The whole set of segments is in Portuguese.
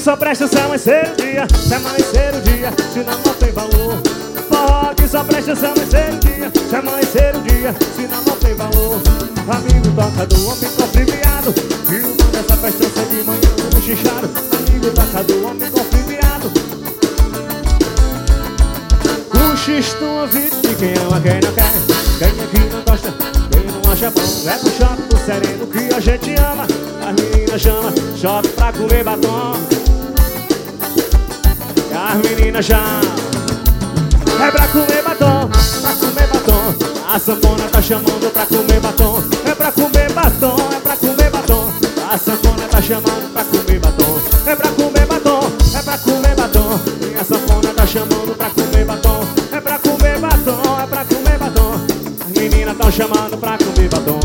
só presta se amanhecer o dia, se amanhecer o dia, senão não tem valor. Forró que só presta se amanhecer o dia, se amanhecer o dia, senão não tem valor. Amigo toca do homem confriviado, e o nome dessa festança de manhã no xixado. Amigo toca do homem confriviado, cochicho no ouvido de quem ama, quem não quer, quem aqui não gosta, quem não acha bom. É pro shot do sereno que a gente ama, as meninas chamam shot pra comer batom. As meninas chamam, é pra comer batom, pra comer batom. A sanfona tá chamando pra comer batom. É pra comer batom, é pra comer batom. A sanfona tá chamando pra comer batom. É pra comer batom, é pra comer batom. E a sanfona tá chamando pra comer batom. É pra comer batom, é pra comer batom. As meninas tão chamando pra comer batom.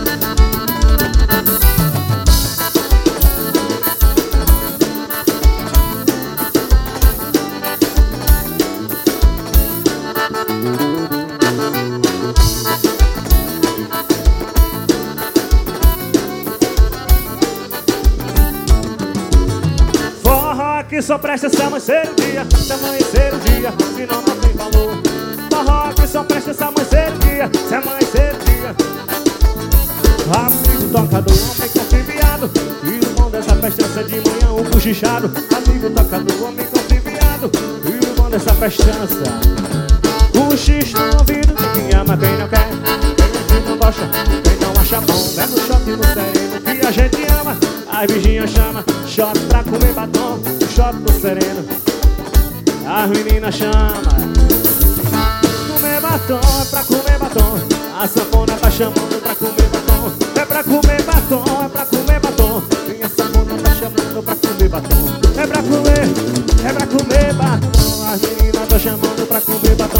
Que só presta se amanhecer o dia, se amanhecer o dia, senão não tem valor. Forró que só presta se amanhecer o dia, se amanhecer o dia. Amigo toca do homem confriviado, e o bom dessa festança de manhã um cochichado. Amigo toca do homem confriviado, e o bom dessa festança cochicho no ouvido de quem ama, quem não quer, quem não gosta, quem não acha bom. É no shot no sereno que a gente ama, as vizinhas chamam shot pra comer batom. Shot do sereno, as meninas chamam comer batom, é pra comer batom. A sanfona tá chamando pra comer batom. É pra comer batom, é pra comer batom. E a sanfona tá chamando pra comer batom. É pra comer batom. As meninas tá chamando pra comer batom.